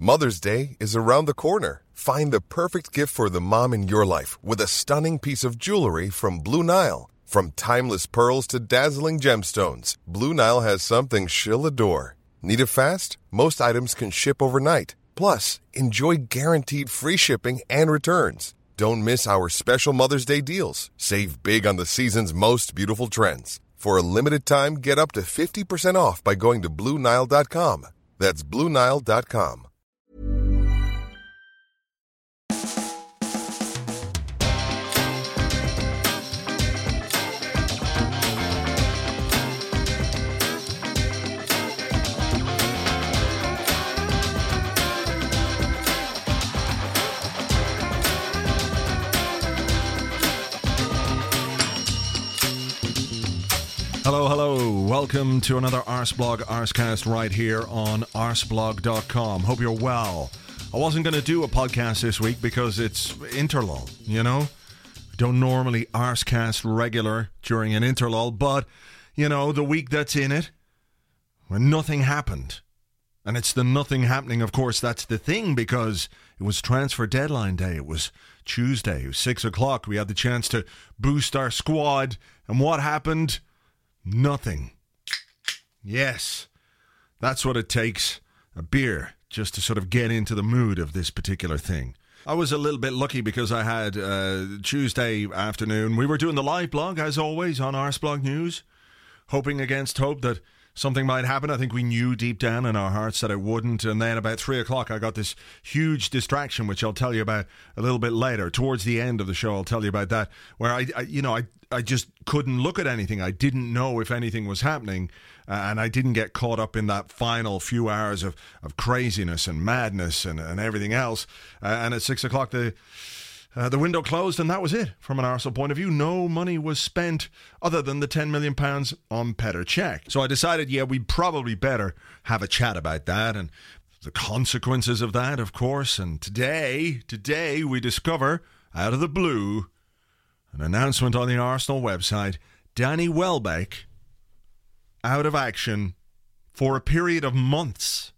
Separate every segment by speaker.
Speaker 1: Mother's Day is around the corner. Find the perfect gift for the mom in your life with a stunning piece of jewelry from Blue Nile. From timeless pearls to dazzling gemstones, Blue Nile has something she'll adore. Need it fast? Most items can ship overnight. Plus, enjoy guaranteed free shipping and returns. Don't miss our special Mother's Day deals. Save big on the season's most beautiful trends. For a limited time, get up to 50% off by going to BlueNile.com. That's BlueNile.com.
Speaker 2: Hello. Welcome to another Arsblog Arscast right here on arsblog.com. Hope you're well. I wasn't going to do a podcast this week because it's interlull, you know? I don't normally Arscast regular during an interlull, but, you know, the week that's in it, when nothing happened. And it's the nothing happening, of course, that's the thing, because it was transfer deadline day. It was Tuesday, it was 6 o'clock. We had the chance to boost our squad. And what happened? Nothing. Yes, that's what it takes, a beer, just to sort of get into the mood of this particular thing. I was a little bit lucky because I had Tuesday afternoon. We were doing the live blog, as always, on Arsblog News, hoping against hope that something might happen. I think we knew deep down in our hearts that it wouldn't. And then about 3 o'clock, I got this huge distraction, which I'll tell you about a little bit later. Towards the end of the show, I'll tell you about that, where I just couldn't look at anything. I didn't know if anything was happening, and I didn't get caught up in that final few hours of craziness and madness and everything else. And at 6 o'clock, the window closed, and that was it. From an Arsenal point of view, no money was spent other than the £10 million on Petr Cech. So I decided, we'd probably better have a chat about that and the consequences of that, of course. And today we discover, out of the blue, an announcement on the Arsenal website: Danny Welbeck out of action for a period of months,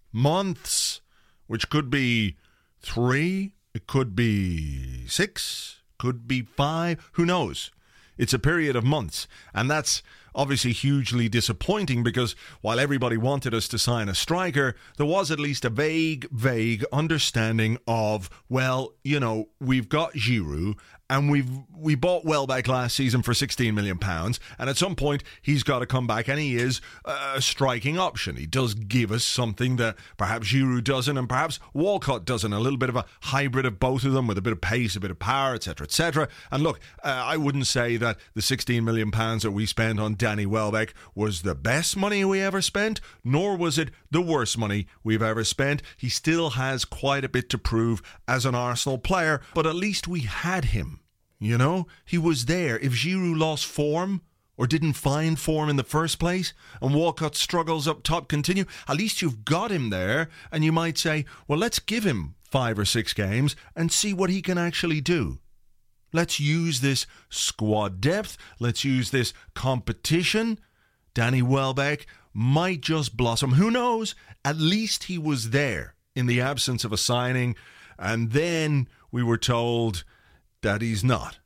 Speaker 2: which could be 3, it could be 6, could be 5, who knows? It's a period of months, and that's obviously hugely disappointing because while everybody wanted us to sign a striker, there was at least a vague understanding of, well, you know, we've got Giroud and we bought Welbeck last season for £16 million, and at some point he's got to come back, and he is a striking option. He does give us something that perhaps Giroud doesn't, and perhaps Walcott doesn't, a little bit of a hybrid of both of them with a bit of pace, a bit of power, etc., etc. And look, I wouldn't say that the £16 million that we spent on Danny Welbeck was the best money we ever spent, nor was it the worst money we've ever spent. He still has quite a bit to prove as an Arsenal player, but at least we had him. You know, he was there. If Giroud lost form or didn't find form in the first place, and Walcott's struggles up top continue, at least you've got him there, and you might say, well, let's give him 5 or 6 games and see what he can actually do. Let's use this squad depth. Let's use this competition. Danny Welbeck might just blossom. Who knows? At least he was there in the absence of a signing. And then we were told that he's not.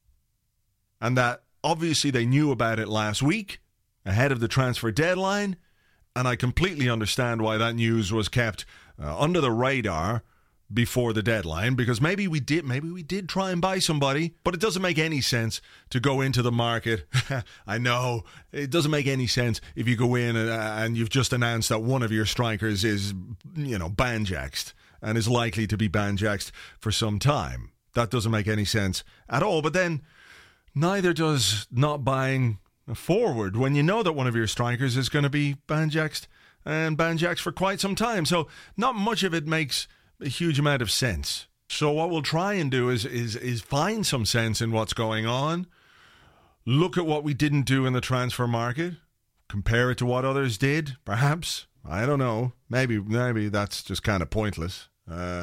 Speaker 2: And that obviously they knew about it last week, ahead of the transfer deadline. And I completely understand why that news was kept under the radar before the deadline, because maybe we did try and buy somebody, but it doesn't make any sense to go into the market. I know it doesn't make any sense if you go in and you've just announced that one of your strikers is, you know, banjaxed and is likely to be banjaxed for some time. That doesn't make any sense at all. But then neither does not buying a forward when you know that one of your strikers is going to be banjaxed for quite some time. So not much of it makes a huge amount of sense. So what we'll try and do is find some sense in what's going on, look at what we didn't do in the transfer market, compare it to what others did, perhaps. I don't know. Maybe that's just kind of pointless. Gotta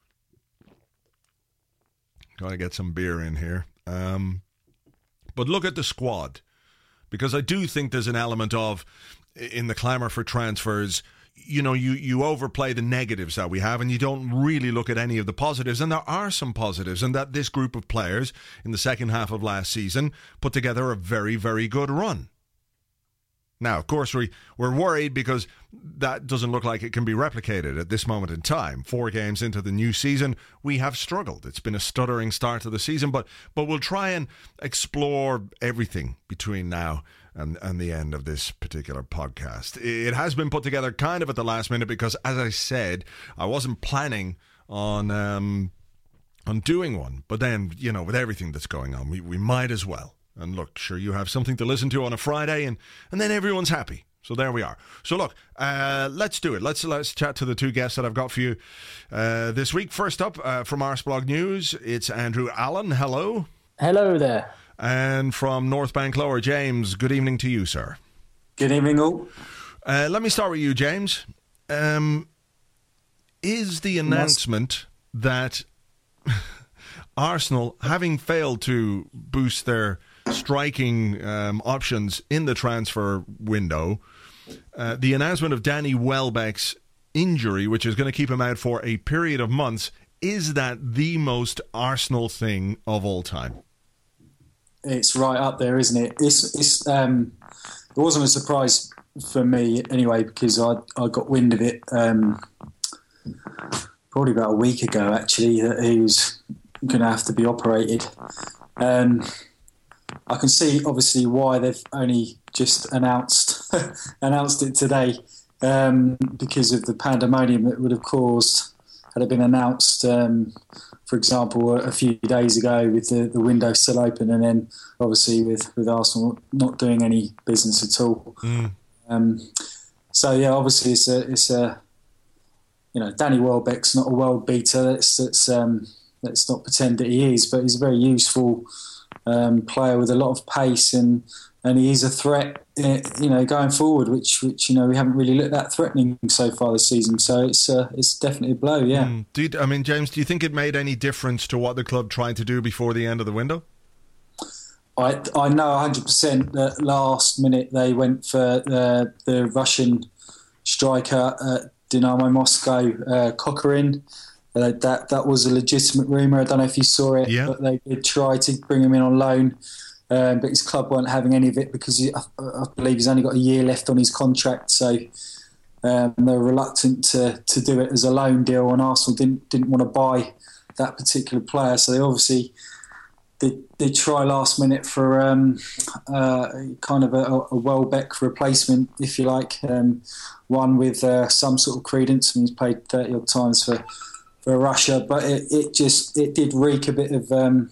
Speaker 2: get some beer in here. But look at the squad, because I do think there's an element of, in the clamour for transfers, you overplay the negatives that we have and you don't really look at any of the positives. And there are some positives, and that this group of players in the second half of last season put together a very, very good run. Now, of course, we're worried because that doesn't look like it can be replicated at this moment in time. 4 games into the new season, we have struggled. It's been a stuttering start to the season, but we'll try and explore everything between now and the end of this particular podcast. It has been put together kind of at the last minute because, as I said, I wasn't planning on doing one. But then, with everything that's going on, we might as well. And look, sure, you have something to listen to on a Friday, and then everyone's happy. So there we are. So look, let's do it. Let's chat to the 2 guests that I've got for you this week. First up, from Arsblog News, it's Andrew Allen. Hello.
Speaker 3: Hello there.
Speaker 2: And from North Bank Lower, James. Good evening to you, sir.
Speaker 4: Good evening, all.
Speaker 2: Let me start with you, James. Is the announcement that Arsenal, having failed to boost their striking options in the transfer window, the announcement of Danny Welbeck's injury, which is going to keep him out for a period of months, is that the most Arsenal thing of all time?
Speaker 4: It's right up there, isn't it? It wasn't a surprise for me anyway, because I got wind of it probably about a week ago, actually, that he was going to have to be operated. I can see obviously why they've only just announced it today, because of the pandemonium that would have caused had it been announced, for example, a few days ago with the window still open, and then obviously with Arsenal not doing any business at all. So yeah, obviously it's a Danny Welbeck's not a world beater. Let's not pretend that he is, but he's a very useful player with a lot of pace, and he is a threat, going forward, which we haven't really looked that threatening so far this season. So it's definitely a blow, yeah.
Speaker 2: James, do you think it made any difference to what the club tried to do before the end of the window?
Speaker 4: I know 100% that last minute they went for the Russian striker at Dynamo Moscow, Kokorin. That was a legitimate rumour. I don't know if you saw it, but they did try to bring him in on loan. But his club weren't having any of it because I believe he's only got a year left on his contract. So they're reluctant to do it as a loan deal, and Arsenal didn't want to buy that particular player. So they obviously did try last minute for kind of a Welbeck replacement, if you like, one with some sort of credence. I mean, he's played 30 odd times for Russia, but it did reek a bit of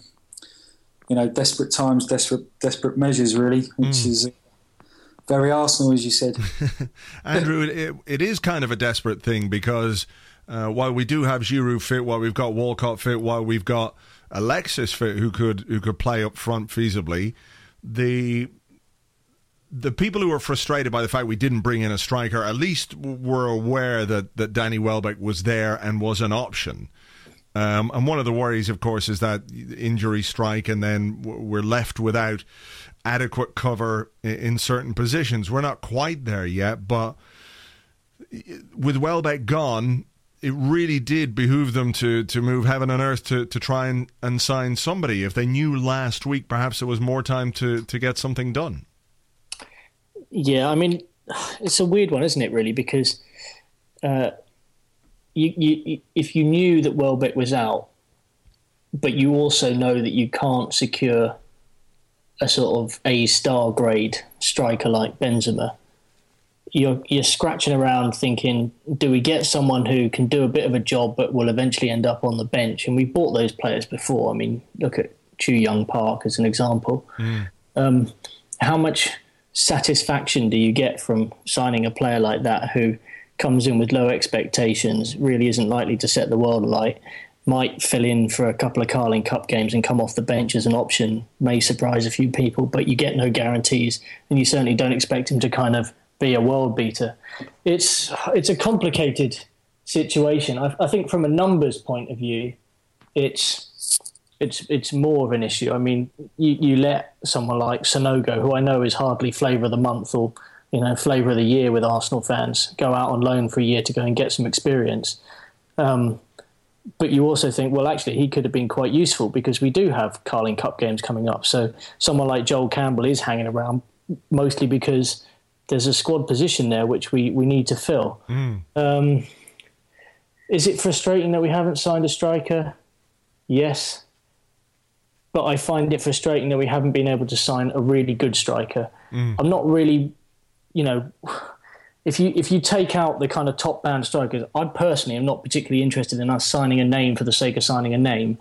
Speaker 4: desperate times, desperate measures, really, which is very Arsenal, as you said.
Speaker 2: Andrew, it is kind of a desperate thing because while we do have Giroud fit, while we've got Walcott fit, while we've got Alexis fit, who could play up front feasibly, the people who were frustrated by the fact we didn't bring in a striker at least were aware that Danny Welbeck was there and was an option. And one of the worries, of course, is that injury strike and then we're left without adequate cover in certain positions. We're not quite there yet, but with Welbeck gone, it really did behoove them to move heaven and earth to try and sign somebody. If they knew last week, perhaps there was more time to get something done.
Speaker 3: Yeah, I mean, it's a weird one, isn't it, really? Because you if you knew that Welbeck was out, but you also know that you can't secure a sort of A-star grade striker like Benzema, you're scratching around thinking, do we get someone who can do a bit of a job but will eventually end up on the bench? And we bought those players before. I mean, look at Chu Young Park as an example. How much satisfaction do you get from signing a player like that who comes in with low expectations, really isn't likely to set the world alight, might fill in for a couple of Carling Cup games and come off the bench as an option, may surprise a few people, but you get no guarantees, and you certainly don't expect him to kind of be a world beater. It's a complicated situation. I think from a numbers point of view, it's more of an issue. I mean, you let someone like Sonogo, who I know is hardly flavour of the month or flavour of the year with Arsenal fans, go out on loan for a year to go and get some experience. But you also think, well, actually, he could have been quite useful because we do have Carling Cup games coming up. So someone like Joel Campbell is hanging around mostly because there's a squad position there which we need to fill. Is it frustrating that we haven't signed a striker? Yes. But I find it frustrating that we haven't been able to sign a really good striker. I'm not really, if you take out the kind of top band strikers, I personally am not particularly interested in us signing a name for the sake of signing a name,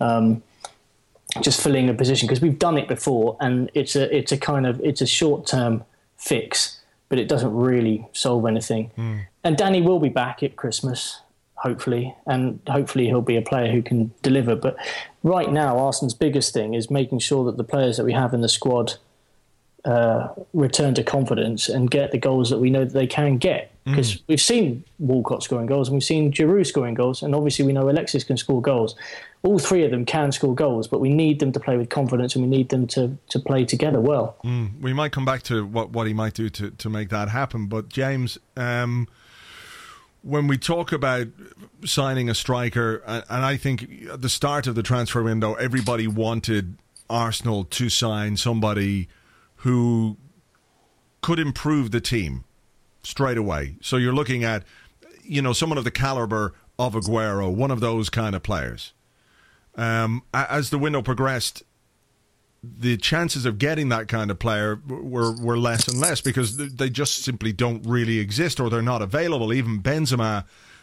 Speaker 3: just filling a position, because we've done it before, and it's a short-term fix, but it doesn't really solve anything. And Danny will be back at Christmas, hopefully, and hopefully he'll be a player who can deliver. But right now, Arsenal's biggest thing is making sure that the players that we have in the squad return to confidence and get the goals that we know that they can get. Because we've seen Walcott scoring goals and we've seen Giroud scoring goals, and obviously we know Alexis can score goals. All three of them can score goals, but we need them to play with confidence and we need them to play together well.
Speaker 2: We might come back to what he might do to make that happen. But James, when we talk about signing a striker, and I think at the start of the transfer window, everybody wanted Arsenal to sign somebody who could improve the team straight away. So you're looking at, someone of the caliber of Aguero, one of those kind of players. As the window progressed, the chances of getting that kind of player were less and less because they just simply don't really exist, or they're not available. Even Benzema,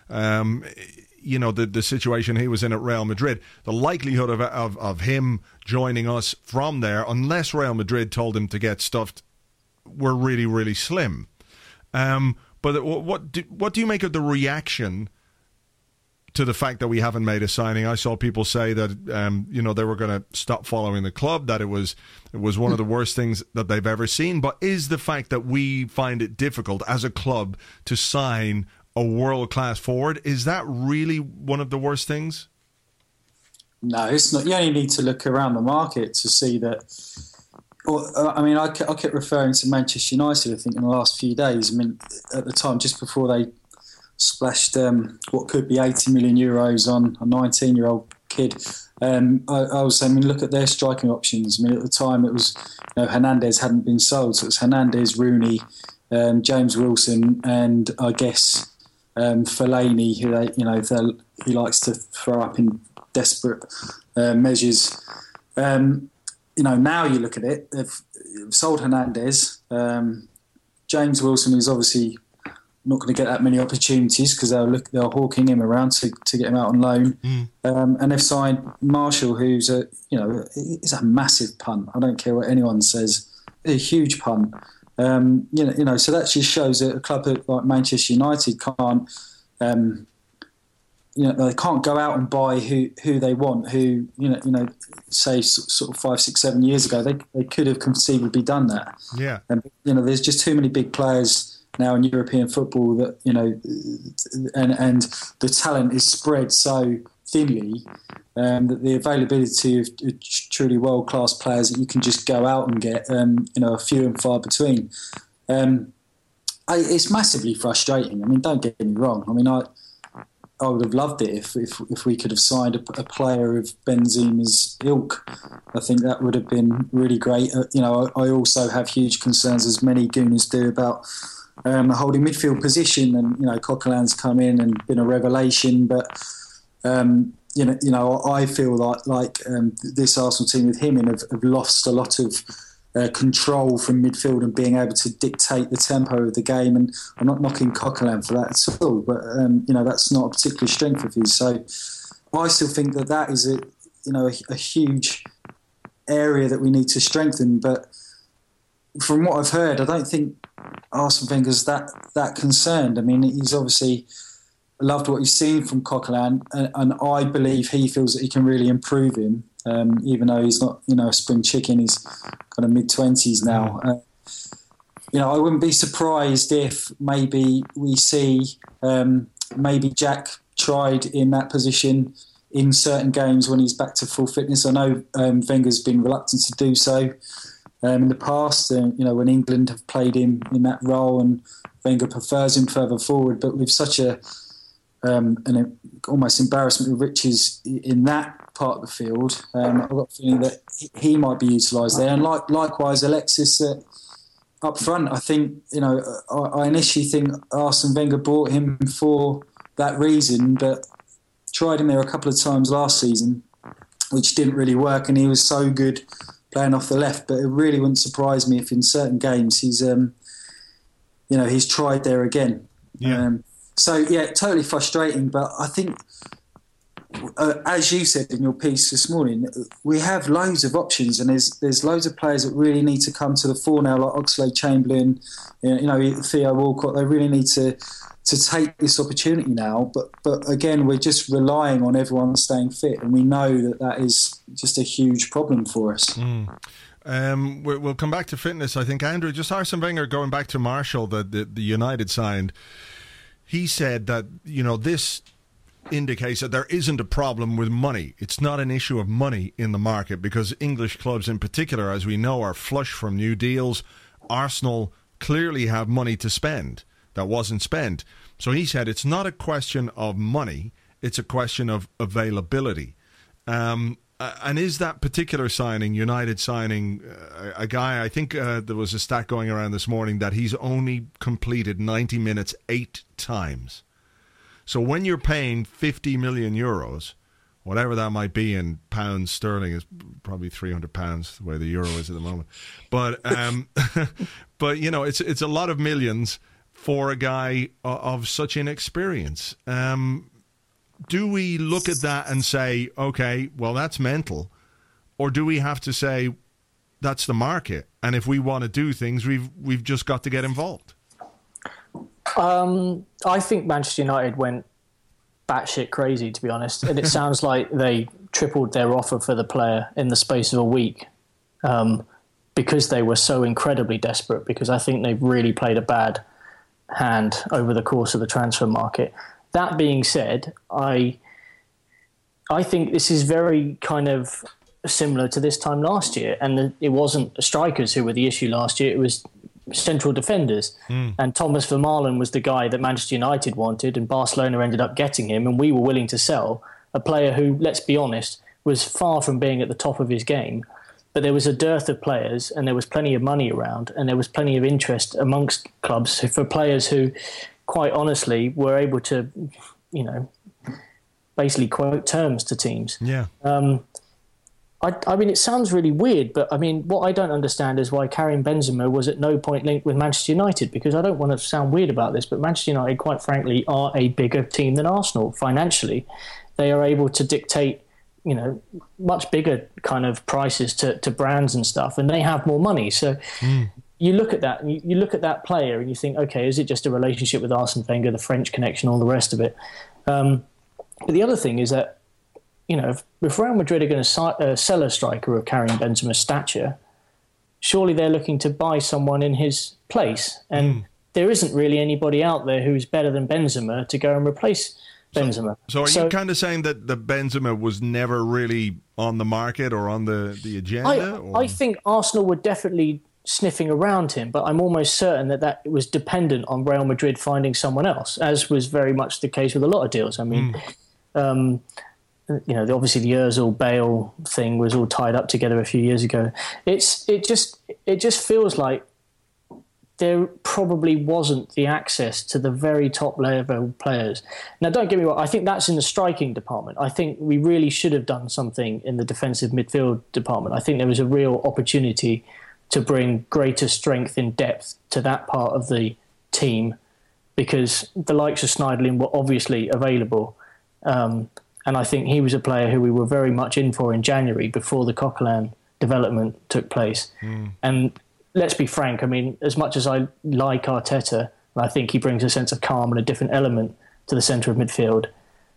Speaker 2: the situation he was in at Real Madrid, the likelihood of him joining us from there, unless Real Madrid told him to get stuffed, were really, really slim. But what do you make of the reaction to the fact that we haven't made a signing? I saw people say that they were going to stop following the club, that it was one of the worst things that they've ever seen. But is the fact that we find it difficult as a club to sign a world-class forward, is that really one of the worst things?
Speaker 4: No, it's not. You only need to look around the market to see that. I kept referring to Manchester United, I think, in the last few days. I mean, at the time, just before they splashed what could be 80 million euros on a 19-year-old kid, I was saying, look at their striking options. I mean, at the time, it was Hernandez hadn't been sold, so it was Hernandez, Rooney, James Wilson, and I guess Fellaini, who he likes to throw up in desperate measures. Now you look at it, they've sold Hernandez. James Wilson is obviously not going to get that many opportunities because they're hawking him around to get him out on loan. And they've signed Marshall, who's is a massive punt. I don't care what anyone says, a huge punt. So that just shows that a club like Manchester United can't. They can't go out and buy who they want. Who say sort of 5, 6, 7 years ago, they could have conceivably done that.
Speaker 2: Yeah.
Speaker 4: And there's just too many big players now in European football that and the talent is spread so thinly that the availability of truly world class players that you can just go out and get are few and far between. It's massively frustrating. I mean, don't get me wrong. I mean, I would have loved it if we could have signed a player of Benzema's ilk. I think that would have been really great. I also have huge concerns, as many Gooners do, about the holding midfield position. And Coquelin's come in and been a revelation, but I feel like this Arsenal team with him in have lost a lot of control from midfield and being able to dictate the tempo of the game. And I'm not knocking Coquelin for that at all, but that's not a particular strength of his. So I still think that is a huge area that we need to strengthen. But from what I've heard, I don't think Arsene Wenger's that concerned. I mean, he's obviously loved what he's seen from Coquelin, and I believe he feels that he can really improve him. Even though he's not, a spring chicken, he's kind of mid-20s now. I wouldn't be surprised if maybe we see maybe Jack tried in that position in certain games when he's back to full fitness. I know Wenger's been reluctant to do so. in the past, when England have played him in that role, and Wenger prefers him further forward. But with such an almost embarrassment of riches in that part of the field, I've got a feeling that he might be utilised there. And likewise, Alexis up front. I think, I initially think Arsene Wenger brought him for that reason, but tried him there a couple of times last season, which didn't really work, and he was so good playing off the left. But it really wouldn't surprise me if in certain games he's tried there again.
Speaker 2: Yeah.
Speaker 4: Totally frustrating. But I think, as you said in your piece this morning, we have loads of options, and there's loads of players that really need to come to the fore now, like Oxlade-Chamberlain, Theo Walcott. They really need to take this opportunity now. But again, we're just relying on everyone staying fit, and we know that is just a huge problem for us.
Speaker 2: We'll come back to fitness, I think. Andrew, just Arsene Wenger, going back to Marshall, the United signed, he said that, this indicates that there isn't a problem with money. It's not an issue of money in the market, because English clubs in particular, as we know, are flush from new deals. Arsenal clearly have money to spend that wasn't spent. So he said it's not a question of money, it's a question of availability. And is that particular signing, United signing, a guy, I think there was a stat going around this morning that he's only completed 90 minutes 8 times. So when you're paying 50 million euros, whatever that might be in pounds sterling, is probably £300 the way the euro is at the moment. But but it's a lot of millions for a guy of such inexperience. Do we look at that and say, okay, well, that's mental? Or do we have to say, that's the market, and if we want to do things, we've just got to get involved?
Speaker 3: I think Manchester United went batshit crazy, to be honest. And it sounds like they tripled their offer for the player in the space of a week because they were so incredibly desperate, because I think they've really played a bad hand over the course of the transfer market. That being said, I think this is very kind of similar to this time last year, and it wasn't strikers who were the issue last year, it was central defenders. And Thomas Vermaelen was the guy that Manchester United wanted, and Barcelona ended up getting him, and we were willing to sell a player who, let's be honest, was far from being at the top of his game. But there was a dearth of players, and there was plenty of money around, and there was plenty of interest amongst clubs for players who, quite honestly, were able to, basically quote terms to teams.
Speaker 2: Yeah.
Speaker 3: I mean, it sounds really weird, but I mean, what I don't understand is why Karim Benzema was at no point linked with Manchester United, because I don't want to sound weird about this, but Manchester United, quite frankly, are a bigger team than Arsenal financially. They are able to dictate, much bigger kind of prices to brands and stuff, and they have more money. So you look at that, and you look at that player, and you think, okay, is it just a relationship with Arsene Wenger, the French connection, all the rest of it? But the other thing is that, if Real Madrid are going to sell a striker of Karim Benzema's stature, surely they're looking to buy someone in his place. And there isn't really anybody out there who's better than Benzema to go and replace Benzema.
Speaker 2: So are you kind of saying that the Benzema was never really on the market or on the agenda?
Speaker 3: I think Arsenal were definitely sniffing around him, but I'm almost certain that it was dependent on Real Madrid finding someone else, as was very much the case with a lot of deals. I mean, obviously the Ozil-Bale thing was all tied up together a few years ago. It just feels like there probably wasn't the access to the very top level players. Now, don't get me wrong, I think that's in the striking department. I think we really should have done something in the defensive midfield department. I think there was a real opportunity to bring greater strength in depth to that part of the team, because the likes of Schneiderlin were obviously available. And I think he was a player who we were very much in for in January before the Coquelin development took place. And let's be frank, I mean, as much as I like Arteta, I think he brings a sense of calm and a different element to the centre of midfield.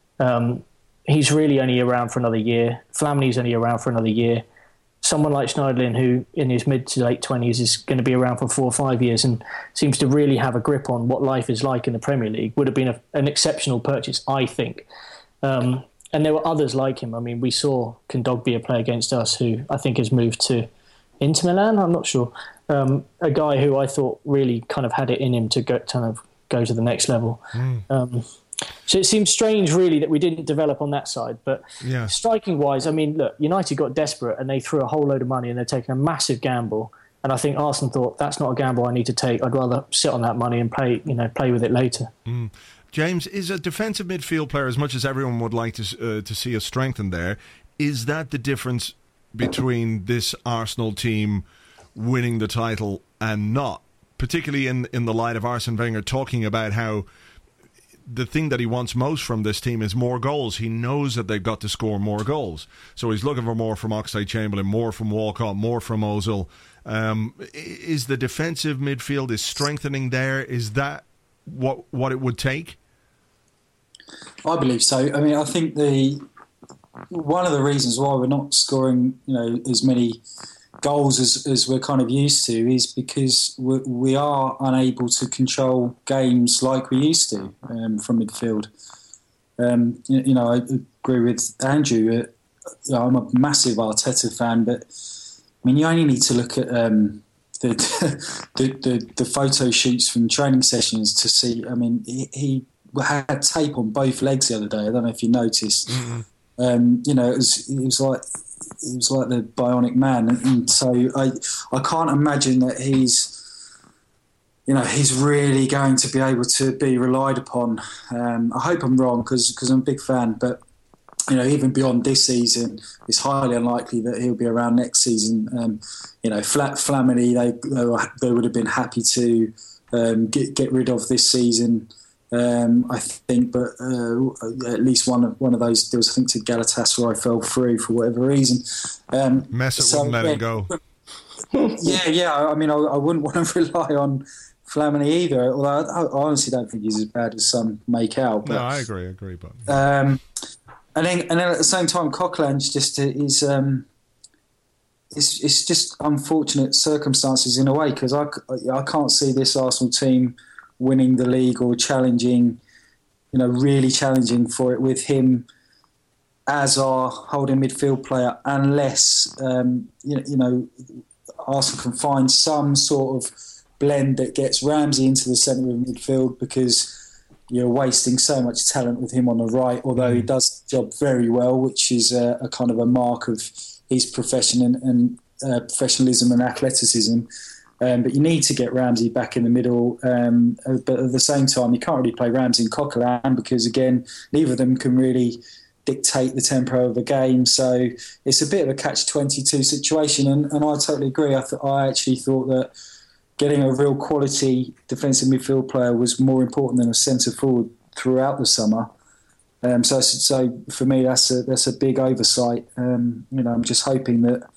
Speaker 3: He's really only around for another year. Flamini's only around for another year. Someone like Schneiderlin, who in his mid to late 20s is going to be around for 4 or 5 years and seems to really have a grip on what life is like in the Premier League, would have been an exceptional purchase, I think. And there were others like him. I mean, we saw Kondogbia play against us, who I think has moved to Inter Milan, I'm not sure. A guy who I thought really kind of had it in him to go to the next level. So it seems strange, really, that we didn't develop on that side. But striking-wise, I mean, look, United got desperate and they threw a whole load of money and they're taking a massive gamble. And I think Arsenal thought, that's not a gamble I need to take. I'd rather sit on that money and play with it later.
Speaker 2: James, is a defensive midfield player, as much as everyone would like to see us strengthen there, is that the difference between this Arsenal team winning the title and not? Particularly in the light of Arsene Wenger talking about how the thing that he wants most from this team is more goals. He knows that they've got to score more goals. So he's looking for more from Oxlade-Chamberlain, more from Walcott, more from Ozil. Is the defensive midfield, is strengthening there? Is that what it would take?
Speaker 4: I believe so. I mean, I think one of the reasons why we're not scoring, as many goals as we're kind of used to is because we are unable to control games like we used to from midfield. I agree with Andrew. I'm a massive Arteta fan, but I mean, you only need to look at the photo shoots from training sessions to see. I mean, he had tape on both legs the other day. I don't know if you noticed. It was like the Bionic Man, and so I can't imagine that he's really going to be able to be relied upon. I hope I'm wrong because I'm a big fan, but even beyond this season, it's highly unlikely that he'll be around next season. Flamini, they would have been happy to get rid of this season. I think, but at least one of those deals, I think, to Galatasaray fell through for whatever reason.
Speaker 2: Mesut wouldn't let him go.
Speaker 4: I mean, I wouldn't want to rely on Flamini either. Although I honestly don't think he's as bad as some make out. But,
Speaker 2: no, I agree. But
Speaker 4: and then at the same time, Coquelin's just is. It's just unfortunate circumstances in a way because I can't see this Arsenal team winning the league or challenging, really challenging for it with him as our holding midfield player, unless Arsenal can find some sort of blend that gets Ramsey into the centre of midfield, because you're wasting so much talent with him on the right, although he does the job very well, which is a kind of a mark of his profession and professionalism and athleticism. But you need to get Ramsey back in the middle. But at the same time, you can't really play Ramsey and Coquelin because, again, neither of them can really dictate the tempo of a game. So it's a bit of a catch-22 situation. And I totally agree. I actually thought that getting a real quality defensive midfield player was more important than a centre-forward throughout the summer. So for me, that's a big oversight. I'm just hoping that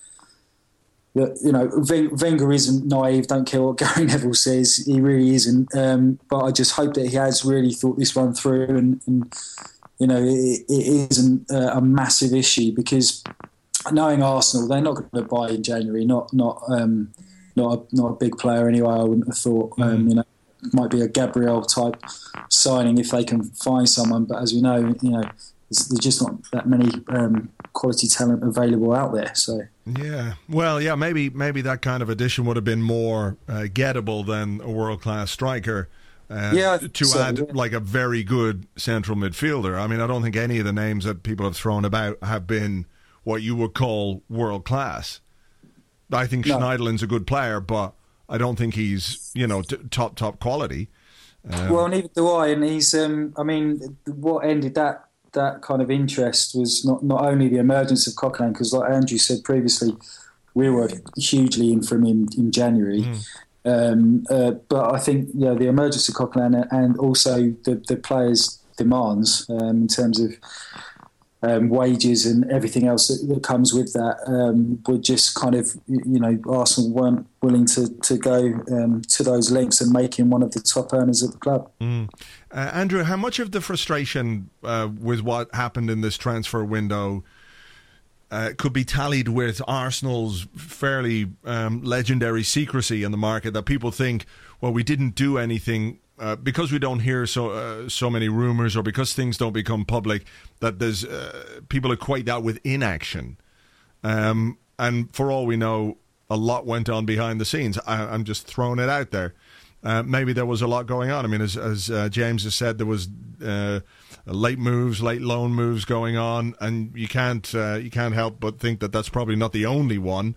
Speaker 4: Wenger isn't naive. Don't care what Gary Neville says. He really isn't. But I just hope that he has really thought this one through, and it isn't a massive issue, because knowing Arsenal, they're not going to buy in January. Not a big player anyway. I wouldn't have thought. Might be a Gabriel type signing if they can find someone. But as we know, there's just not that many quality talent available out there. So maybe that kind of addition would have been more gettable than a world-class striker. Add like a very good central midfielder. I mean, I don't think any of the names that people have thrown about have been what you would call world-class. I think Schneiderlin's a good player, but I don't think he's top quality. Well, neither do I. And he's what ended that kind of interest was not only the emergence of Coquelin, because like Andrew said previously, we were hugely in from him in January. But I think the emergence of Coquelin and also the players' demands in terms of wages and everything else that comes with that were just kind of, Arsenal weren't willing to go to those lengths and make him one of the top earners at the club.
Speaker 2: Andrew, how much of the frustration with what happened in this transfer window could be tallied with Arsenal's fairly legendary secrecy in the market, that people think, well, we didn't do anything because we don't hear so many rumours, or because things don't become public, that there's people equate that with inaction. And for all we know, a lot went on behind the scenes. I'm just throwing it out there. Maybe there was a lot going on. I mean, as James has said, there was late loan moves going on, and you can't help but think that that's probably not the only one.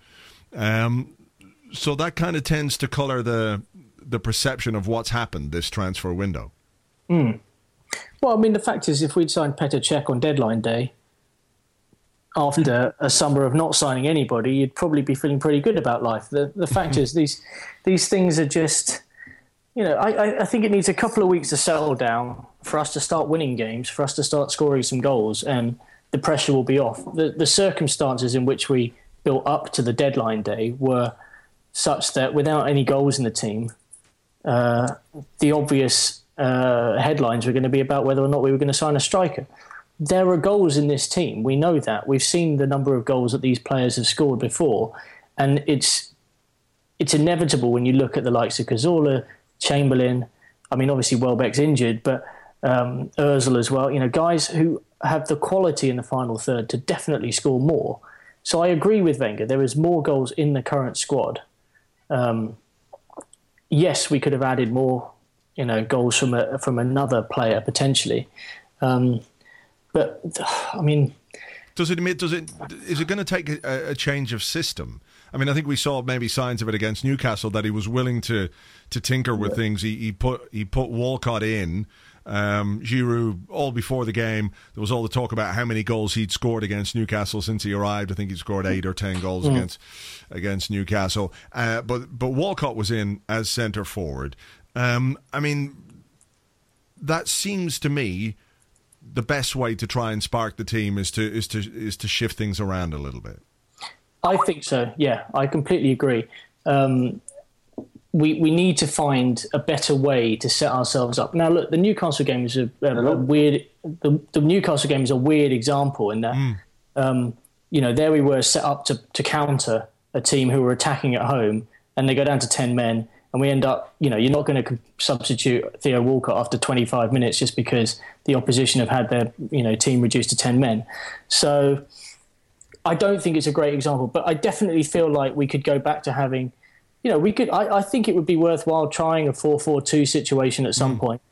Speaker 2: So that kind of tends to colour the perception of what's happened this transfer window.
Speaker 3: Mm. Well, I mean, the fact is, if we'd signed Petr Cech on deadline day, after a summer of not signing anybody, you'd probably be feeling pretty good about life. The fact is, these things are just, I think it needs a couple of weeks to settle down for us to start winning games, for us to start scoring some goals, and the pressure will be off. The circumstances in which we built up to the deadline day were such that without any goals in the team, the obvious headlines were going to be about whether or not we were going to sign a striker. There are goals in this team. We know that. We've seen the number of goals that these players have scored before. And it's inevitable when you look at the likes of Cazorla, Chamberlain. I mean, obviously Welbeck's injured, but Ozil as well. Guys who have the quality in the final third to definitely score more. So I agree with Wenger. There is more goals in the current squad. Yes, we could have added more, goals from another player potentially. But I mean,
Speaker 2: is it going to take a change of system? I mean, I think we saw maybe signs of it against Newcastle, that he was willing to tinker with things. He put Walcott in, Giroud, all before the game. There was all the talk about how many goals he'd scored against Newcastle since he arrived. I think he'd scored 8 or 10 goals against Newcastle. But Walcott was in as centre forward. I mean, that seems to me the best way to try and spark the team is to shift things around a little bit.
Speaker 3: I think so. Yeah, I completely agree. We need to find a better way to set ourselves up. Now, look, the Newcastle game is a weird. The Newcastle game is a weird example in that there we were set up to counter a team who were attacking at home, and they go down to 10 men. And we end up, you're not going to substitute Theo Walcott after 25 minutes just because the opposition have had their, team reduced to 10 men. So I don't think it's a great example, but I definitely feel like we could go back to having, I think it would be worthwhile trying a 4-4-2 situation at some point.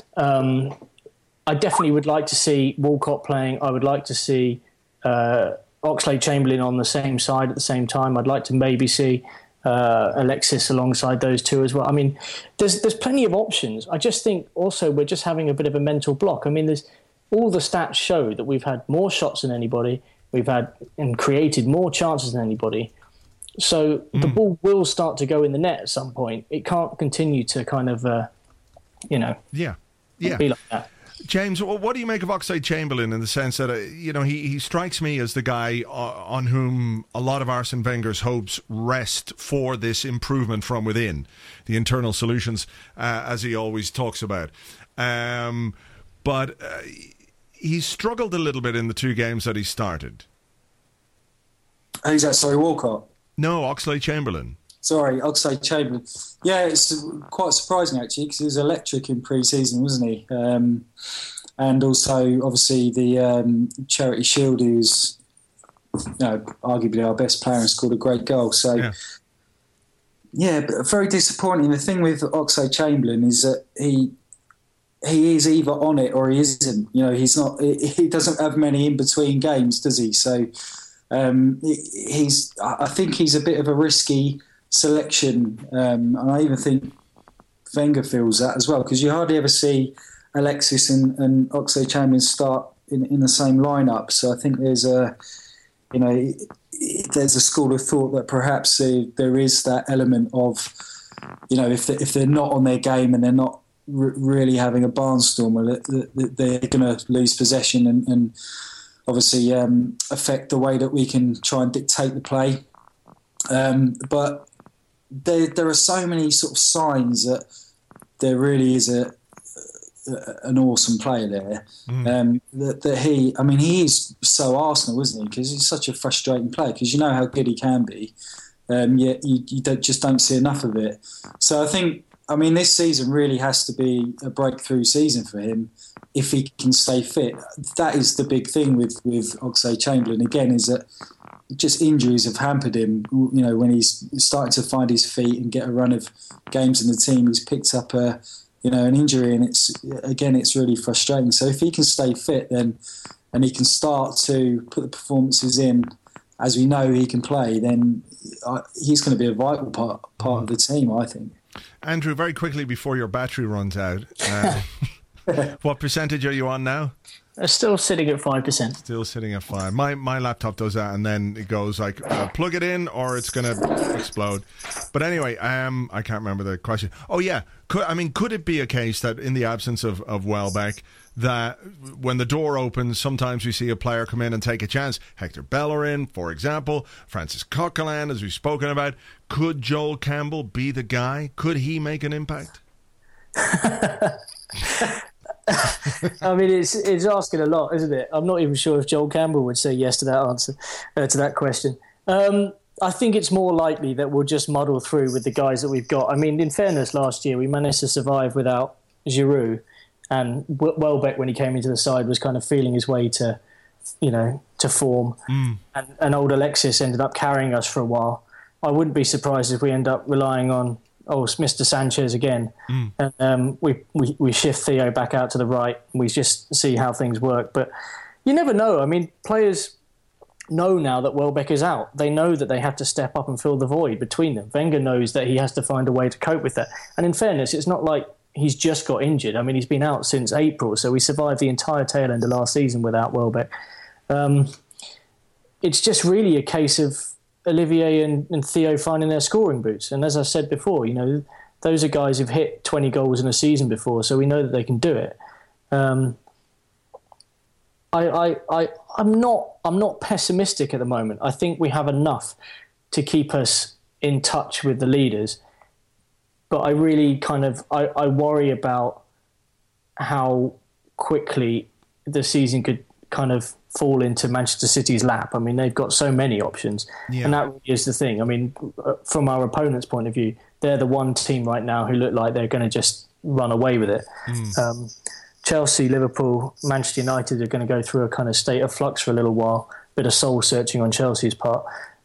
Speaker 3: I definitely would like to see Walcott playing. I would like to see Oxlade-Chamberlain on the same side at the same time. I'd like to maybe see Alexis alongside those two as well. I mean, there's plenty of options. I just think also we're just having a bit of a mental block. I mean, there's all the stats show that we've had more shots than anybody. We've had and created more chances than anybody. So the ball will start to go in the net at some point. It can't continue to kind of, be like that.
Speaker 2: James, what do you make of Oxlade-Chamberlain in the sense that, he strikes me as the guy on whom a lot of Arsene Wenger's hopes rest for this improvement from within, the internal solutions, as he always talks about. But he's struggled a little bit in the 2 games that he started.
Speaker 4: Who's that? Sorry, Walcott?
Speaker 2: No, Oxlade-Chamberlain.
Speaker 4: Sorry, Oxlade-Chamberlain. Yeah, it's quite surprising actually because he was electric in pre-season, wasn't he? And also, obviously, the Charity Shield, who's arguably our best player and scored a great goal. So, yeah, but very disappointing. The thing with Oxlade-Chamberlain is that he is either on it or he isn't. He's not. He doesn't have many in between games, does he? So, I think he's a bit of a risky selection, and I even think Wenger feels that as well, because you hardly ever see Alexis and Oxlade-Chamberlain start in the same lineup. So I think there's a school of thought that perhaps there is that element of, if they're not on their game and they're not really having a barnstormer, they're going to lose possession and obviously affect the way that we can try and dictate the play. But there are so many sort of signs that there really is an awesome player there. That he is so Arsenal, isn't he? Because he's such a frustrating player. Because you know how good he can be, yet you just don't see enough of it. So I think, this season really has to be a breakthrough season for him if he can stay fit. That is the big thing with Oxlade-Chamberlain again, is that just injuries have hampered him. You know, when he's starting to find his feet and get a run of games in the team, he's picked up an injury, and it's really frustrating. So if he can stay fit, then and he can start to put the performances in as we know he can play, then he's going to be a vital part of the team, I think.
Speaker 2: Andrew, very quickly before your battery runs out, what percentage are you on now?
Speaker 3: Still sitting at 5%.
Speaker 2: Still sitting at 5. My laptop does that, and then it goes like, plug it in or it's going to explode. But anyway, I can't remember the question. Oh yeah, could it be a case that in the absence of Welbeck, that when the door opens, sometimes we see a player come in and take a chance? Hector Bellerin, for example, Francis Coquelin, as we've spoken about. Could Joel Campbell be the guy? Could he make an impact?
Speaker 3: I mean, it's asking a lot, isn't it? I'm not even sure if Joel Campbell would say yes to that answer, to that question. I think it's more likely that we'll just muddle through with the guys that we've got. I mean, in fairness, last year we managed to survive without Giroud, and Welbeck, when he came into the side, was kind of feeling his way to form. And old Alexis ended up carrying us for a while. I wouldn't be surprised if we end up relying on Mr. Sanchez again, and we shift Theo back out to the right. And we just see how things work, but you never know. I mean, players know now that Welbeck is out. They know that they have to step up and fill the void between them. Wenger knows that he has to find a way to cope with that. And in fairness, it's not like he's just got injured. I mean, he's been out since April, so we survived the entire tail end of last season without Welbeck. It's just really a case of Olivier and Theo finding their scoring boots. And as I said before, those are guys who've hit 20 goals in a season before, so we know that they can do it. I'm not pessimistic at the moment. I think we have enough to keep us in touch with the leaders, but I really I worry about how quickly the season could kind of fall into Manchester City's lap. I mean, they've got so many options, and that really is the thing. I mean, from our opponent's point of view, they're the one team right now who look like they're going to just run away with it. Chelsea, Liverpool, Manchester United are going to go through a kind of state of flux for a little while, bit of soul searching on Chelsea's part.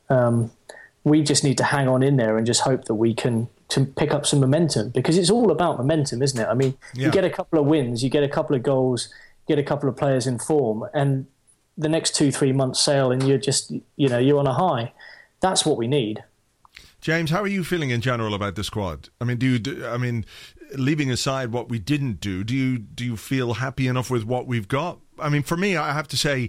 Speaker 3: We just need to hang on in there and just hope that we can to pick up some momentum, because it's all about momentum, isn't it? I mean, you get a couple of wins, you get a couple of goals, get a couple of players in form, and the next 2-3 months sail and you're just, you're on a high. That's what we need.
Speaker 2: James, how are you feeling in general about the squad? I mean, leaving aside what we didn't do you feel happy enough with what we've got? I mean, for me, I have to say,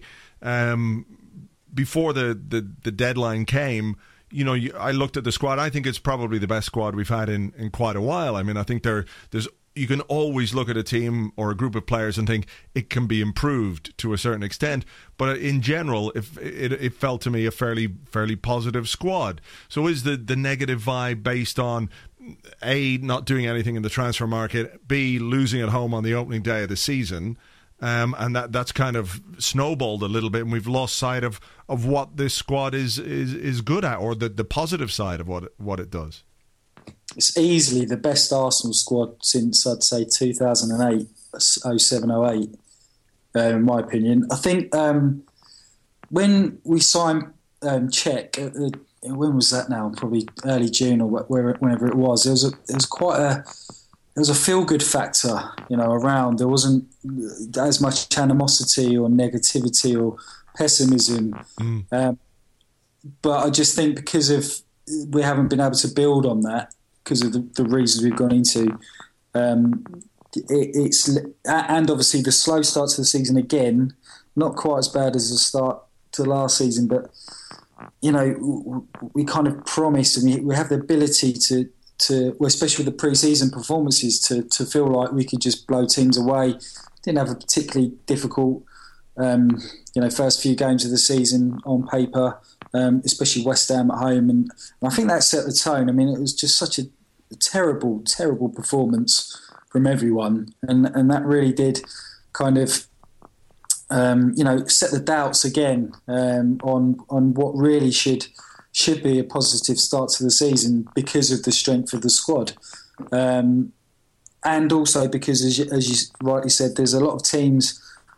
Speaker 2: before the deadline came, I looked at the squad. I think it's probably the best squad we've had in quite a while. I mean, I think there's you can always look at a team or a group of players and think it can be improved to a certain extent. But in general, it felt to me a fairly positive squad. So is the negative vibe based on A, not doing anything in the transfer market, B, losing at home on the opening day of the season, and that's kind of snowballed a little bit, and we've lost sight of what this squad is good at, or the positive side of what it does?
Speaker 4: It's easily the best Arsenal squad since, I'd say, 2008, 07, 08, in my opinion. I think when we signed Cech, when was that now? Probably early June or whenever it was. There was a feel-good factor, around. There wasn't as much animosity or negativity or pessimism. But I just think because we haven't been able to build on that, because of the reasons we've gone into, it's and obviously the slow start to the season again, not quite as bad as the start to last season, but we kind of promised, and we have the ability to especially with the pre-season performances, to feel like we could just blow teams away. Didn't have a particularly difficult first few games of the season on paper. Especially West Ham at home, and I think that set the tone. I mean, it was just such a terrible, terrible performance from everyone, and that really did kind of, set the doubts again on what really should be a positive start to the season because of the strength of the squad, and also because, as you rightly said, there's a lot of teams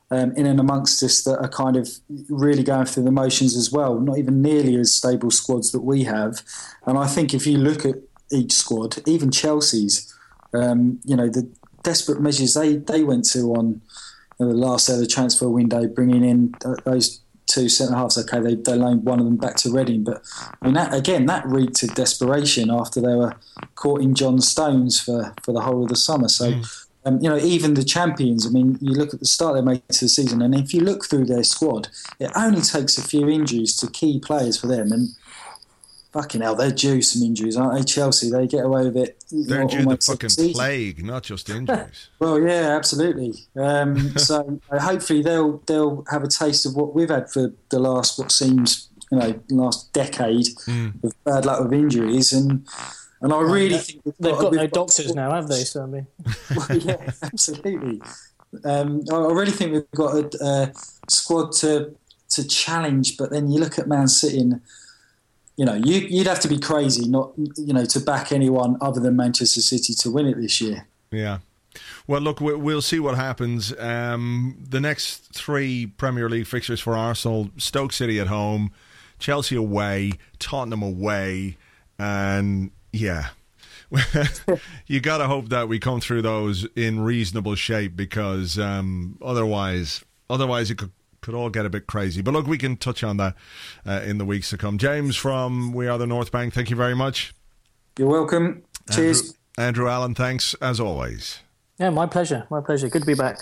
Speaker 4: in and amongst us that are kind of really going through the motions as well, not even nearly as stable squads that we have. And I think if you look at each squad, even Chelsea's, the desperate measures they went to on the last day of the transfer window, bringing in those two centre-halves. Okay, they loaned one of them back to Reading, but I mean, that reeked of desperation after they were courting John Stones for the whole of the summer. So, even the champions, I mean, you look at the start they made to the season, and if you look through their squad, it only takes a few injuries to key players for them, and fucking hell, they're due some injuries, aren't they, Chelsea? They get away with it.
Speaker 2: They're due the fucking plague, not just injuries.
Speaker 4: Well, yeah, absolutely. So hopefully they'll have a taste of what we've had for the last, what seems, last decade of bad luck with injuries. And I really think
Speaker 3: they've got no doctors now, have they, Sammy?
Speaker 4: Well, yeah, absolutely. I really think we've got a squad to challenge, but then you look at Man City and you'd have to be crazy not, to back anyone other than Manchester City to win it this year.
Speaker 2: Yeah. Well, look, we'll see what happens. The next 3 Premier League fixtures for Arsenal: Stoke City at home, Chelsea away, Tottenham away, and yeah. You got to hope that we come through those in reasonable shape, because otherwise it could all get a bit crazy. But look, we can touch on that in the weeks to come. James from We Are the North Bank, thank you very much.
Speaker 4: You're welcome. Cheers.
Speaker 2: Andrew Allen, thanks as always.
Speaker 3: Yeah, my pleasure. My pleasure. Good to be back.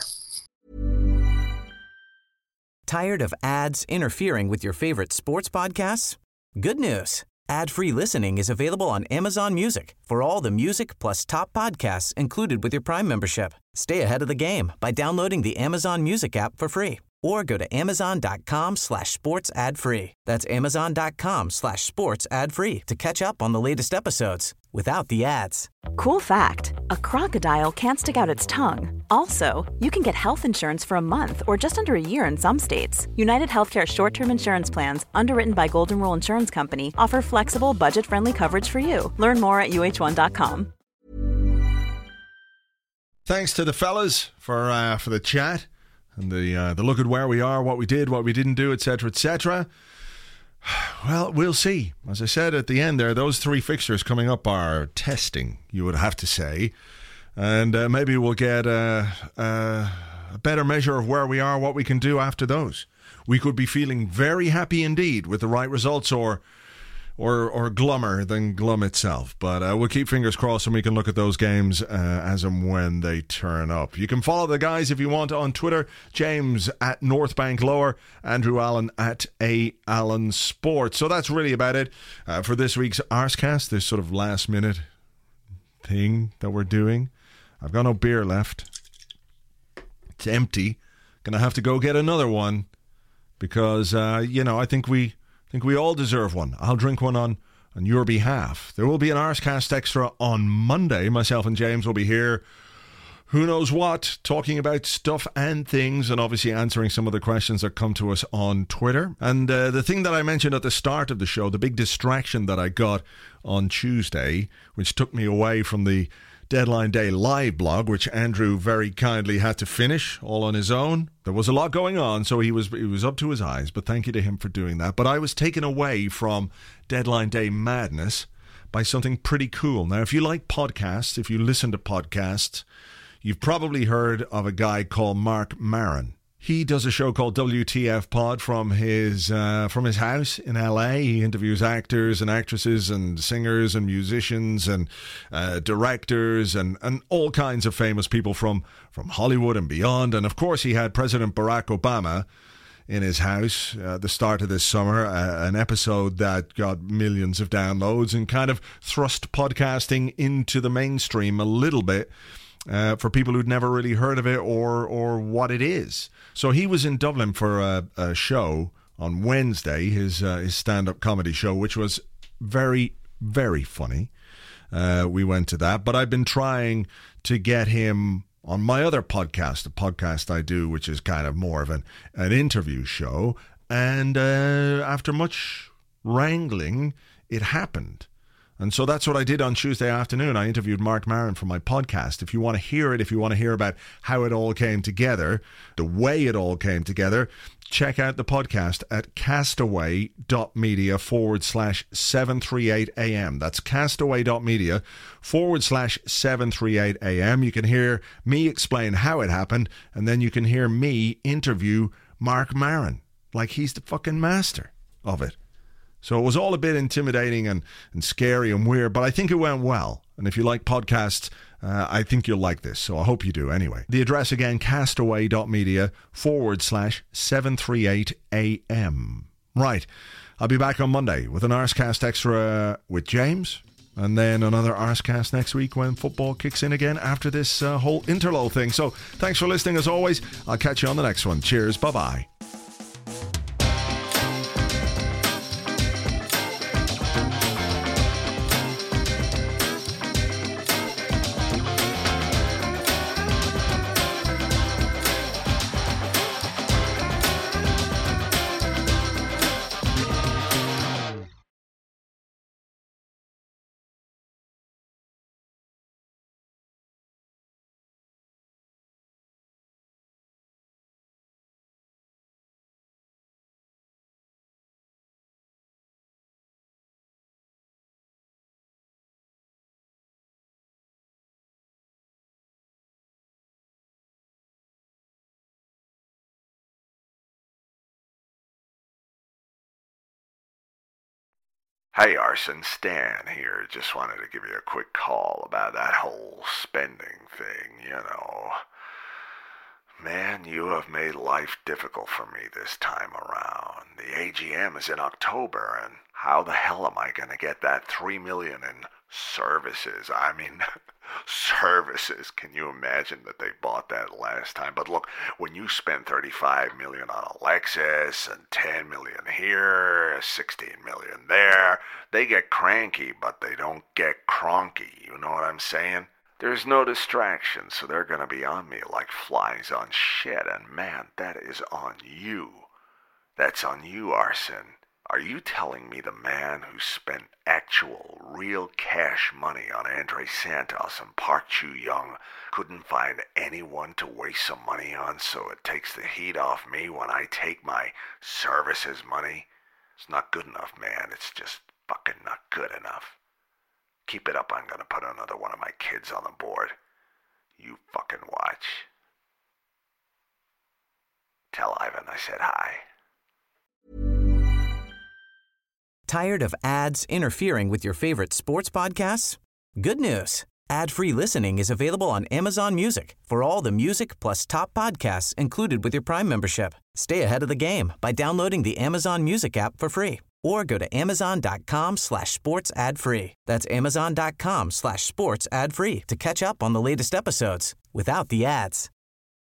Speaker 5: Tired of ads interfering with your favorite sports podcasts? Good news. Ad-free listening is available on Amazon Music for all the music plus top podcasts included with your Prime membership. Stay ahead of the game by downloading the Amazon Music app for free, or go to amazon.com/sports ad free. That's amazon.com/sports ad free to catch up on the latest episodes without the ads.
Speaker 6: Cool fact, a crocodile can't stick out its tongue. Also, you can get health insurance for a month or just under a year in some states. United Healthcare short-term insurance plans, underwritten by Golden Rule Insurance Company, offer flexible, budget-friendly coverage for you. Learn more at uh1.com.
Speaker 2: Thanks to the fellas for the chat and the look at where we are, what we did, what we didn't do, etc., etc. Well, we'll see. As I said at the end there, those 3 fixtures coming up are testing, you would have to say. And maybe we'll get a better measure of where we are, what we can do after those. We could be feeling very happy indeed with the right results, or glummer than glum itself. But we'll keep fingers crossed and we can look at those games as and when they turn up. You can follow the guys if you want on Twitter. James at Northbank Lower, Andrew Allen at A Allen Sports. So that's really about it for this week's Arsecast, this sort of last minute thing that we're doing. I've got no beer left. It's empty. Gonna have to go get another one because I think we all deserve one. I'll drink one on your behalf. There will be an Arsecast Extra on Monday. Myself and James will be here, who knows what, talking about stuff and things, and obviously answering some of the questions that come to us on Twitter. And the thing that I mentioned at the start of the show, the big distraction that I got on Tuesday, which took me away from the Deadline Day live blog, which Andrew very kindly had to finish all on his own. There was a lot going on, so he was up to his eyes, but thank you to him for doing that. But I was taken away from Deadline Day madness by something pretty cool. Now, if you like podcasts, if you listen to podcasts, you've probably heard of a guy called Mark Maron. He does a show called WTF Pod from his house in LA. He interviews actors and actresses and singers and musicians and directors and all kinds of famous people from Hollywood and beyond. And of course, he had President Barack Obama in his house at the start of this summer, an episode that got millions of downloads and kind of thrust podcasting into the mainstream a little bit. For people who'd never really heard of it or what it is. So he was in Dublin for a show on Wednesday, his stand-up comedy show, which was very, very funny. We went to that. But I've been trying to get him on my other podcast, a podcast I do, which is kind of more of an interview show. And after much wrangling, it happened. And so that's what I did on Tuesday afternoon. I interviewed Marc Maron for my podcast. If you want to hear it, if you want to hear about how it all came together, the way it all came together, check out the podcast at castaway.media/738am. That's castaway.media/738am. You can hear me explain how it happened, and then you can hear me interview Marc Maron like he's the fucking master of it. So it was all a bit intimidating and scary and weird, but I think it went well. And if you like podcasts, I think you'll like this. So I hope you do anyway. The address again, castaway.media/738am. Right. I'll be back on Monday with an Arsecast Extra with James. And then another Arsecast next week when football kicks in again after this whole Interlull thing. So thanks for listening as always. I'll catch you on the next one. Cheers. Bye-bye.
Speaker 7: Hey Arson, Stan here. Just wanted to give you a quick call about that whole spending thing, you know. Man, you have made life difficult for me this time around. The AGM is in October, and how the hell am I going to get that $3 million in services? I mean, services. Can you imagine that they bought that last time? But look, when you spend $35 million on a Lexus and $10 million here, $16 million there, they get cranky, but they don't get cronky. You know what I'm saying? There's no distraction, so they're going to be on me like flies on shit. And man, that is on you. That's on you, Arson. Are you telling me the man who spent actual, real cash money on Andre Santos and Park Chu-young couldn't find anyone to waste some money on, so it takes the heat off me when I take my services money? It's not good enough, man. It's just fucking not good enough. Keep it up, I'm gonna put another one of my kids on the board. You fucking watch. Tell Ivan I said hi.
Speaker 5: Tired of ads interfering with your favorite sports podcasts? Good news. Ad-free listening is available on Amazon Music for all the music plus top podcasts included with your Prime membership. Stay ahead of the game by downloading the Amazon Music app for free or go to amazon.com/sports ad free. That's amazon.com/sports ad free to catch up on the latest episodes without the ads.